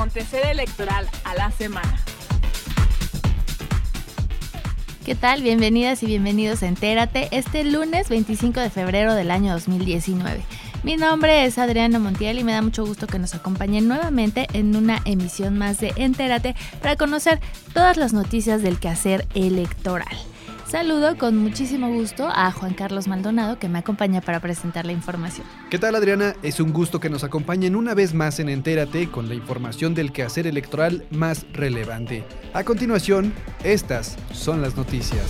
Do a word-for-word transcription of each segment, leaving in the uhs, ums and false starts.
acontecer electoral a la semana. ¿Qué tal? Bienvenidas y bienvenidos a Entérate este lunes veinticinco de febrero del año dos mil diecinueve. Mi nombre es Adriana Montiel y me da mucho gusto que nos acompañen nuevamente en una emisión más de Entérate para conocer todas las noticias del quehacer electoral. Saludo con muchísimo gusto a Juan Carlos Maldonado, que me acompaña para presentar la información. ¿Qué tal, Adriana? Es un gusto que nos acompañen una vez más en Entérate con la información del quehacer electoral más relevante. A continuación, estas son las noticias.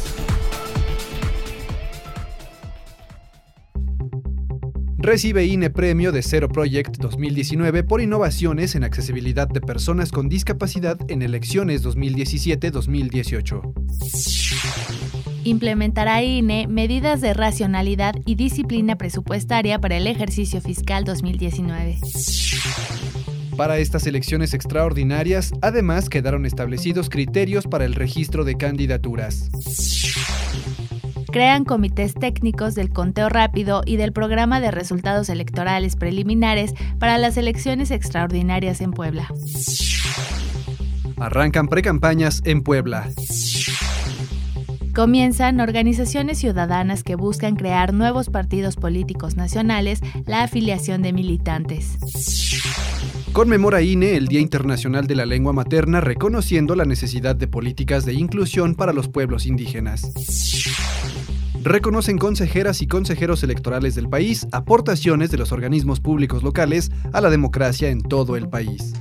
Recibe I N E Premio de Zero Project dos mil diecinueve por innovaciones en accesibilidad de personas con discapacidad en elecciones dos mil diecisiete dos mil dieciocho. Implementará I N E medidas de racionalidad y disciplina presupuestaria para el ejercicio fiscal dos mil diecinueve. Para estas elecciones extraordinarias, además quedaron establecidos criterios para el registro de candidaturas. Crean comités técnicos del conteo rápido y del programa de resultados electorales preliminares para las elecciones extraordinarias en Puebla. Arrancan precampañas en Puebla. Comienzan organizaciones ciudadanas que buscan crear nuevos partidos políticos nacionales, la afiliación de militantes. Conmemora I N E el Día Internacional de la Lengua Materna, reconociendo la necesidad de políticas de inclusión para los pueblos indígenas. Reconocen consejeras y consejeros electorales del país aportaciones de los organismos públicos locales a la democracia en todo el país.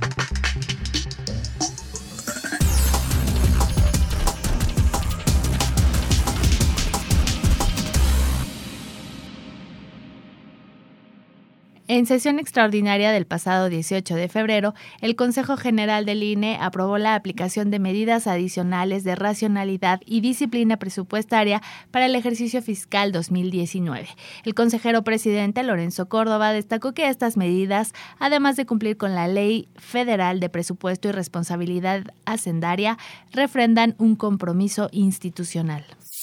En sesión extraordinaria del pasado dieciocho de febrero, el Consejo General del I N E aprobó la aplicación de medidas adicionales de racionalidad y disciplina presupuestaria para el ejercicio fiscal dos mil diecinueve. El consejero presidente Lorenzo Córdoba destacó que estas medidas, además de cumplir con la Ley Federal de Presupuesto y Responsabilidad Hacendaria, refrendan un compromiso institucional.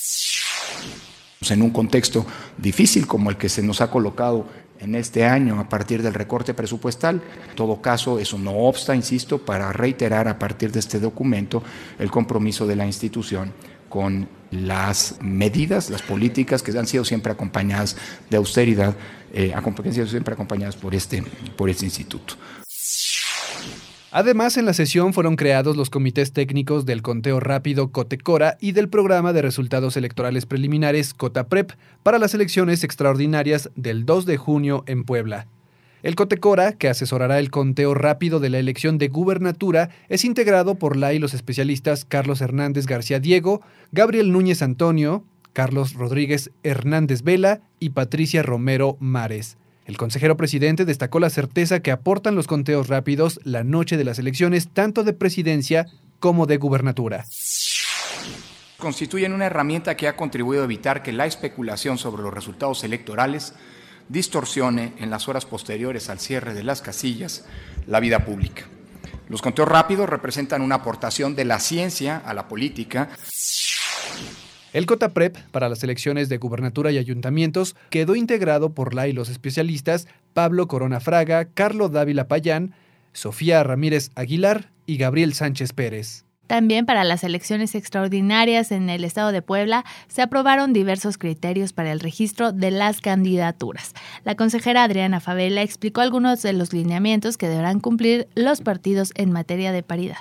En un contexto difícil como el que se nos ha colocado en este año a partir del recorte presupuestal. En todo caso, eso no obsta, insisto, para reiterar a partir de este documento el compromiso de la institución con las medidas, las políticas que han sido siempre acompañadas de austeridad, eh, han sido siempre acompañadas por este, por este instituto. Además, en la sesión fueron creados los comités técnicos del conteo rápido COTECORA y del programa de resultados electorales preliminares COTAPREP para las elecciones extraordinarias del dos de junio en Puebla. El COTECORA, que asesorará el conteo rápido de la elección de gubernatura, es integrado por la y los especialistas Carlos Hernández García Diego, Gabriel Núñez Antonio, Carlos Rodríguez Hernández Vela y Patricia Romero Mares. El consejero presidente destacó la certeza que aportan los conteos rápidos la noche de las elecciones, tanto de presidencia como de gubernatura. Constituyen una herramienta que ha contribuido a evitar que la especulación sobre los resultados electorales distorsione en las horas posteriores al cierre de las casillas la vida pública. Los conteos rápidos representan una aportación de la ciencia a la política. El COTAPREP para las elecciones de gubernatura y ayuntamientos quedó integrado por la y los especialistas Pablo Corona Fraga, Carlos Dávila Payán, Sofía Ramírez Aguilar y Gabriel Sánchez Pérez. También para las elecciones extraordinarias en el estado de Puebla se aprobaron diversos criterios para el registro de las candidaturas. La consejera Adriana Favela explicó algunos de los lineamientos que deberán cumplir los partidos en materia de paridad.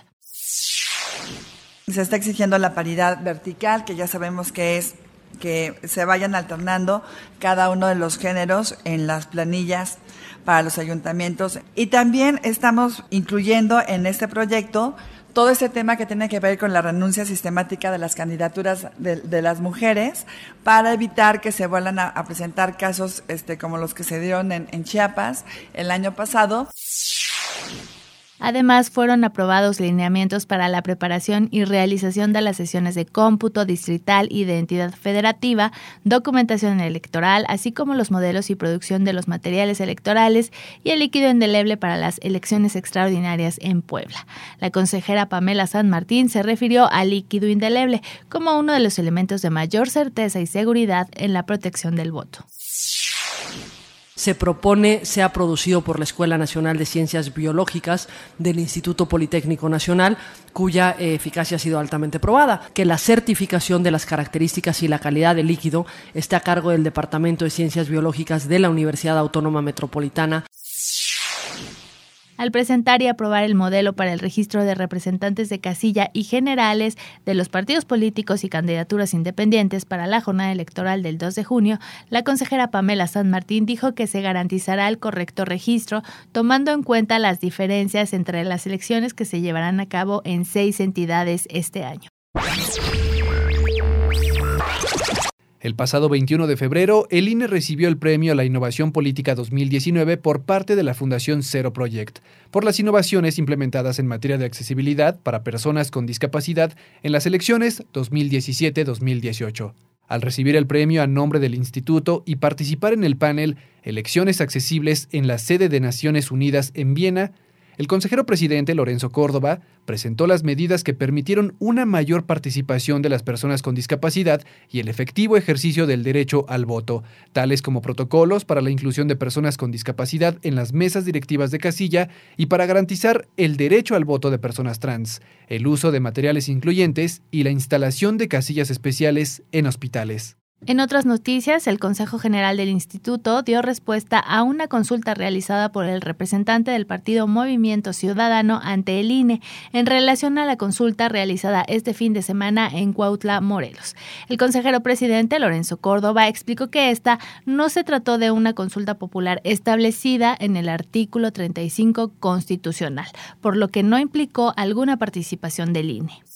Se está exigiendo la paridad vertical, que ya sabemos que es que se vayan alternando cada uno de los géneros en las planillas para los ayuntamientos. Y también estamos incluyendo en este proyecto todo ese tema que tiene que ver con la renuncia sistemática de las candidaturas de, de las mujeres para evitar que se vuelvan a, a presentar casos este, como los que se dieron en, en Chiapas el año pasado. Además, fueron aprobados lineamientos para la preparación y realización de las sesiones de cómputo distrital y de entidad federativa, documentación electoral, así como los modelos y producción de los materiales electorales y el líquido indeleble para las elecciones extraordinarias en Puebla. La consejera Pamela San Martín se refirió al líquido indeleble como uno de los elementos de mayor certeza y seguridad en la protección del voto. se propone sea producido por la Escuela Nacional de Ciencias Biológicas del Instituto Politécnico Nacional, cuya eh, eficacia ha sido altamente probada, que la certificación de las características y la calidad del líquido esté a cargo del Departamento de Ciencias Biológicas de la Universidad Autónoma Metropolitana. Al presentar y aprobar el modelo para el registro de representantes de casilla y generales de los partidos políticos y candidaturas independientes para la jornada electoral del dos de junio, la consejera Pamela San Martín dijo que se garantizará el correcto registro, tomando en cuenta las diferencias entre las elecciones que se llevarán a cabo en seis entidades este año. El pasado veintiuno de febrero, el I N E recibió el Premio a la Innovación Política dos mil diecinueve por parte de la Fundación Zero Project, por las innovaciones implementadas en materia de accesibilidad para personas con discapacidad en las elecciones dos mil diecisiete dos mil dieciocho. Al recibir el premio a nombre del instituto y participar en el panel Elecciones Accesibles en la sede de Naciones Unidas en Viena, el consejero presidente Lorenzo Córdoba presentó las medidas que permitieron una mayor participación de las personas con discapacidad y el efectivo ejercicio del derecho al voto, tales como protocolos para la inclusión de personas con discapacidad en las mesas directivas de casilla y para garantizar el derecho al voto de personas trans, el uso de materiales incluyentes y la instalación de casillas especiales en hospitales. En otras noticias, el Consejo General del Instituto dio respuesta a una consulta realizada por el representante del partido Movimiento Ciudadano ante el I N E en relación a la consulta realizada este fin de semana en Cuautla, Morelos. El consejero presidente Lorenzo Córdoba explicó que esta no se trató de una consulta popular establecida en el artículo treinta y cinco constitucional, por lo que no implicó alguna participación del I N E.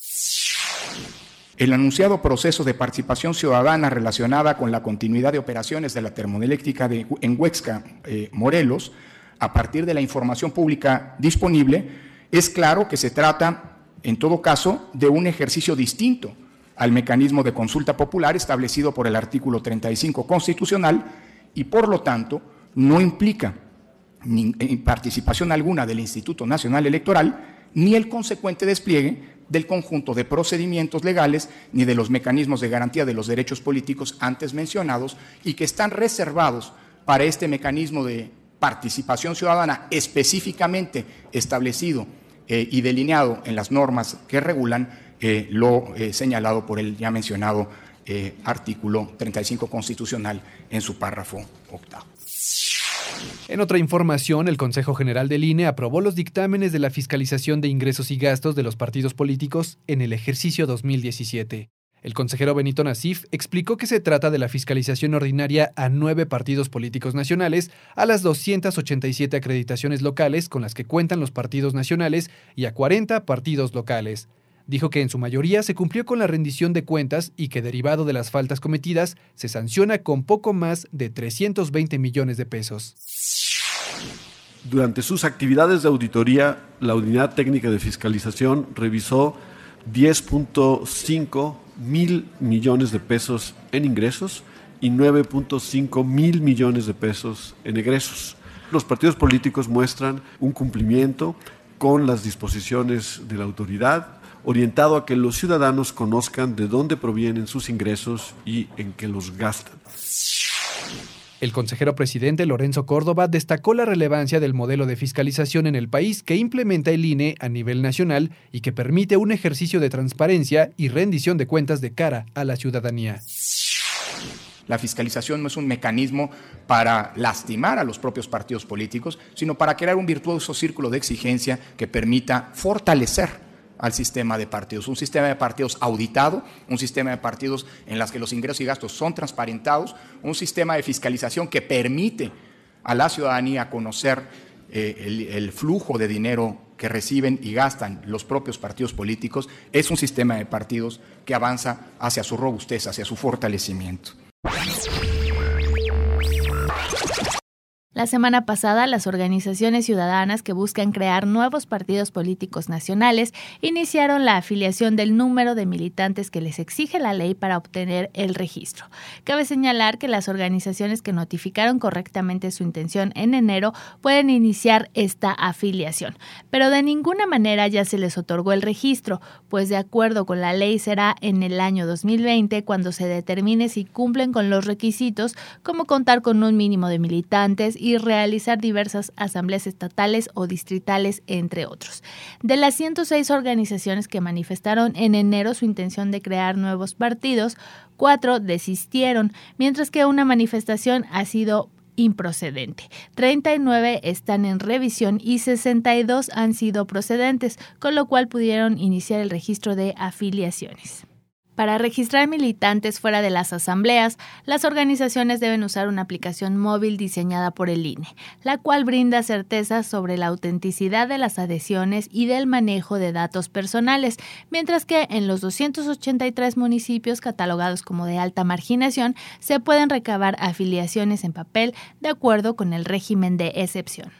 El anunciado proceso de participación ciudadana relacionada con la continuidad de operaciones de la termoeléctrica de, en Huexca, eh, Morelos, a partir de la información pública disponible, es claro que se trata, en todo caso, de un ejercicio distinto al mecanismo de consulta popular establecido por el artículo treinta y cinco constitucional y, por lo tanto, no implica ni participación alguna del Instituto Nacional Electoral ni el consecuente despliegue del conjunto de procedimientos legales ni de los mecanismos de garantía de los derechos políticos antes mencionados y que están reservados para este mecanismo de participación ciudadana específicamente establecido eh, y delineado en las normas que regulan eh, lo eh, señalado por el ya mencionado eh, artículo treinta y cinco constitucional en su párrafo octavo. En otra información, el Consejo General del I N E aprobó los dictámenes de la fiscalización de ingresos y gastos de los partidos políticos en el ejercicio dos mil diecisiete. El consejero Benito Nasif explicó que se trata de la fiscalización ordinaria a nueve partidos políticos nacionales, a las doscientas ochenta y siete acreditaciones locales con las que cuentan los partidos nacionales y a cuarenta partidos locales. Dijo que en su mayoría se cumplió con la rendición de cuentas y que, derivado de las faltas cometidas, se sanciona con poco más de trescientos veinte millones de pesos. Durante sus actividades de auditoría, la Unidad Técnica de Fiscalización revisó diez punto cinco mil millones de pesos en ingresos y nueve punto cinco mil millones de pesos en egresos. Los partidos políticos muestran un cumplimiento con las disposiciones de la autoridad, orientado a que los ciudadanos conozcan de dónde provienen sus ingresos y en qué los gastan. El consejero presidente Lorenzo Córdoba destacó la relevancia del modelo de fiscalización en el país que implementa el I N E a nivel nacional y que permite un ejercicio de transparencia y rendición de cuentas de cara a la ciudadanía. La fiscalización no es un mecanismo para lastimar a los propios partidos políticos, sino para crear un virtuoso círculo de exigencia que permita fortalecer al sistema de partidos, un sistema de partidos auditado, un sistema de partidos en las que los ingresos y gastos son transparentados, un sistema de fiscalización que permite a la ciudadanía conocer eh, el, el flujo de dinero que reciben y gastan los propios partidos políticos. Es un sistema de partidos que avanza hacia su robustez, hacia su fortalecimiento. La semana pasada, las organizaciones ciudadanas que buscan crear nuevos partidos políticos nacionales iniciaron la afiliación del número de militantes que les exige la ley para obtener el registro. Cabe señalar que las organizaciones que notificaron correctamente su intención en enero pueden iniciar esta afiliación, pero de ninguna manera ya se les otorgó el registro, pues de acuerdo con la ley será en el año dos mil veinte cuando se determine si cumplen con los requisitos como contar con un mínimo de militantes y realizar diversas asambleas estatales o distritales, entre otros. De las ciento seis organizaciones que manifestaron en enero su intención de crear nuevos partidos, cuatro desistieron, mientras que una manifestación ha sido improcedente. treinta y nueve están en revisión y sesenta y dos han sido procedentes, con lo cual pudieron iniciar el registro de afiliaciones. Para registrar militantes fuera de las asambleas, las organizaciones deben usar una aplicación móvil diseñada por el I N E, la cual brinda certeza sobre la autenticidad de las adhesiones y del manejo de datos personales, mientras que en los doscientos ochenta y tres municipios catalogados como de alta marginación se pueden recabar afiliaciones en papel de acuerdo con el régimen de excepción.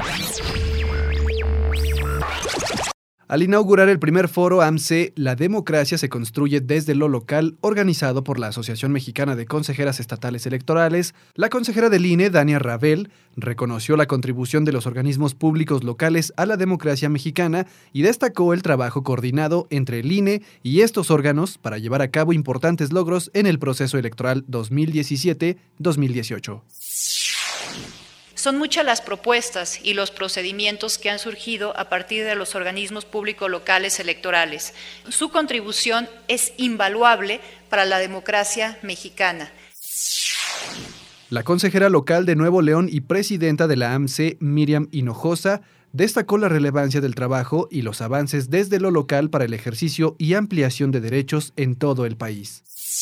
Al inaugurar el primer foro A M C, La democracia se construye desde lo local, organizado por la Asociación Mexicana de Consejeras Estatales Electorales, la consejera del I N E, Dania Rabel, reconoció la contribución de los organismos públicos locales a la democracia mexicana y destacó el trabajo coordinado entre el I N E y estos órganos para llevar a cabo importantes logros en el proceso electoral dos mil diecisiete dos mil dieciocho. Son muchas las propuestas y los procedimientos que han surgido a partir de los organismos públicos locales electorales. Su contribución es invaluable para la democracia mexicana. La consejera local de Nuevo León y presidenta de la A M C, Miriam Hinojosa, destacó la relevancia del trabajo y los avances desde lo local para el ejercicio y ampliación de derechos en todo el país.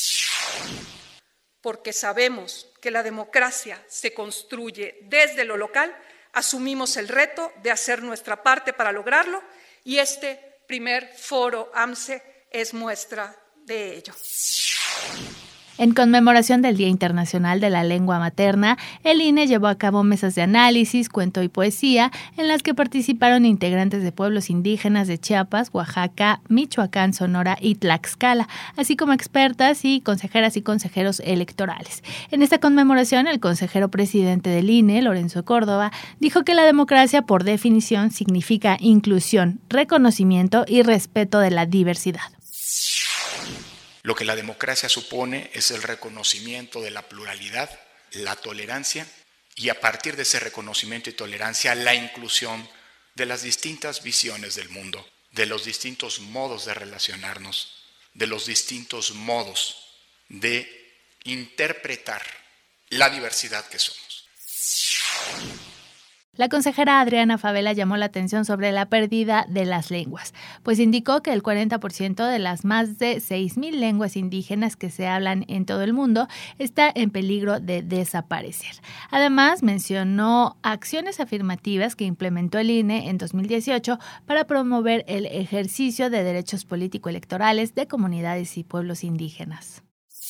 Porque sabemos que la democracia se construye desde lo local, asumimos el reto de hacer nuestra parte para lograrlo y este primer foro A M C es muestra de ello. En conmemoración del Día Internacional de la Lengua Materna, el I N E llevó a cabo mesas de análisis, cuento y poesía, en las que participaron integrantes de pueblos indígenas de Chiapas, Oaxaca, Michoacán, Sonora y Tlaxcala, así como expertas y consejeras y consejeros electorales. En esta conmemoración, el consejero presidente del I N E, Lorenzo Córdoba, dijo que la democracia, por definición, significa inclusión, reconocimiento y respeto de la diversidad. Lo que la democracia supone es el reconocimiento de la pluralidad, la tolerancia y a partir de ese reconocimiento y tolerancia la inclusión de las distintas visiones del mundo, de los distintos modos de relacionarnos, de los distintos modos de interpretar la diversidad que somos. La consejera Adriana Favela llamó la atención sobre la pérdida de las lenguas, pues indicó que el cuarenta por ciento de las más de seis mil lenguas indígenas que se hablan en todo el mundo está en peligro de desaparecer. Además, mencionó acciones afirmativas que implementó el I N E en dos mil dieciocho para promover el ejercicio de derechos político-electorales de comunidades y pueblos indígenas.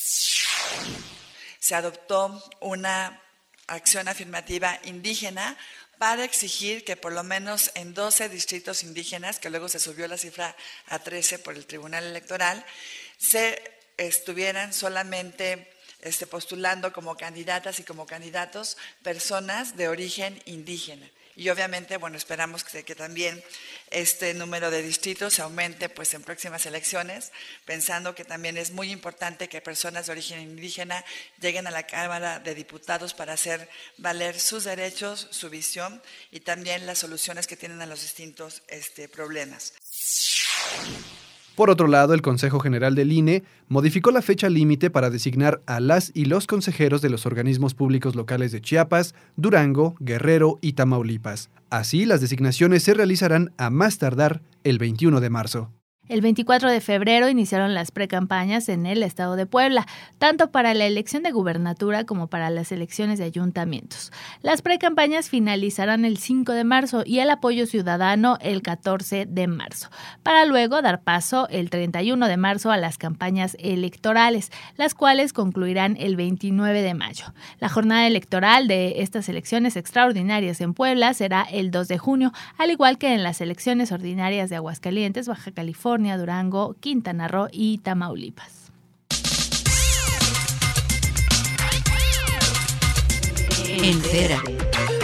Se adoptó una acción afirmativa indígena para exigir que por lo menos en doce distritos indígenas, que luego se subió la cifra a trece por el Tribunal Electoral, se estuvieran solamente este, postulando como candidatas y como candidatos personas de origen indígena. Y obviamente, bueno, esperamos que, que también este número de distritos aumente pues, en próximas elecciones, pensando que también es muy importante que personas de origen indígena lleguen a la Cámara de Diputados para hacer valer sus derechos, su visión y también las soluciones que tienen a los distintos este, problemas. Por otro lado, el Consejo General del I N E modificó la fecha límite para designar a las y los consejeros de los organismos públicos locales de Chiapas, Durango, Guerrero y Tamaulipas. Así, las designaciones se realizarán a más tardar el veintiuno de marzo. El veinticuatro de febrero iniciaron las precampañas en el estado de Puebla, tanto para la elección de gubernatura como para las elecciones de ayuntamientos. Las precampañas finalizarán el cinco de marzo y el apoyo ciudadano el catorce de marzo, para luego dar paso el treinta y uno de marzo a las campañas electorales, las cuales concluirán el veintinueve de mayo. La jornada electoral de estas elecciones extraordinarias en Puebla será el dos de junio, al igual que en las elecciones ordinarias de Aguascalientes, Baja California, Durango, Quintana Roo y Tamaulipas. Entérate.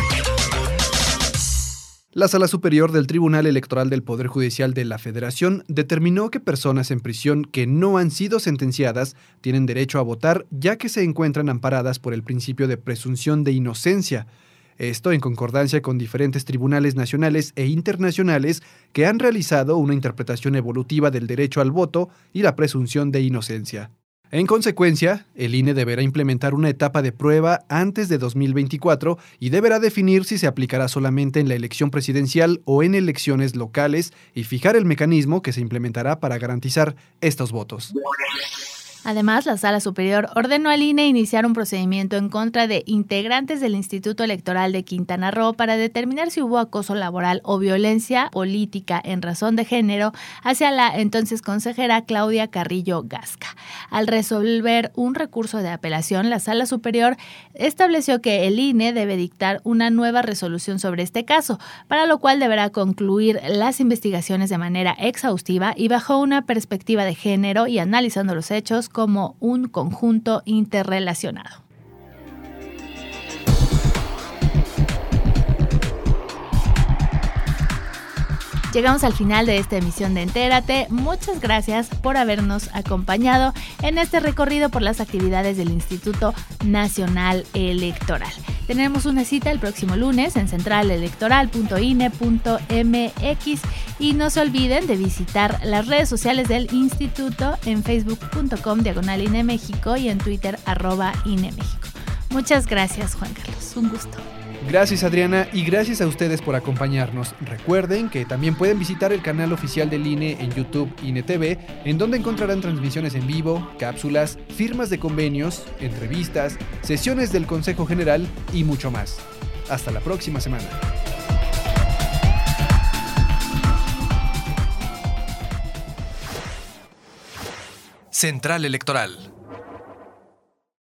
La Sala Superior del Tribunal Electoral del Poder Judicial de la Federación determinó que personas en prisión que no han sido sentenciadas tienen derecho a votar, ya que se encuentran amparadas por el principio de presunción de inocencia. Esto en concordancia con diferentes tribunales nacionales e internacionales que han realizado una interpretación evolutiva del derecho al voto y la presunción de inocencia. En consecuencia, el I N E deberá implementar una etapa de prueba antes de dos mil veinticuatro y deberá definir si se aplicará solamente en la elección presidencial o en elecciones locales y fijar el mecanismo que se implementará para garantizar estos votos. Además, la Sala Superior ordenó al I N E iniciar un procedimiento en contra de integrantes del Instituto Electoral de Quintana Roo para determinar si hubo acoso laboral o violencia política en razón de género hacia la entonces consejera Claudia Carrillo Gasca. Al resolver un recurso de apelación, la Sala Superior estableció que el I N E debe dictar una nueva resolución sobre este caso, para lo cual deberá concluir las investigaciones de manera exhaustiva y bajo una perspectiva de género y analizando los hechos como un conjunto interrelacionado. Llegamos al final de esta emisión de Entérate. Muchas gracias por habernos acompañado en este recorrido por las actividades del Instituto Nacional Electoral. Tenemos una cita el próximo lunes en central electoral punto i n e punto m x y no se olviden de visitar las redes sociales del Instituto en facebook punto com diagonal I N E México y en Twitter arroba I N E México. Muchas gracias, Juan Carlos. Un gusto. Gracias, Adriana, y gracias a ustedes por acompañarnos. Recuerden que también pueden visitar el canal oficial del I N E en YouTube I N E T V, en donde encontrarán transmisiones en vivo, cápsulas, firmas de convenios, entrevistas, sesiones del Consejo General y mucho más. Hasta la próxima semana. Central Electoral.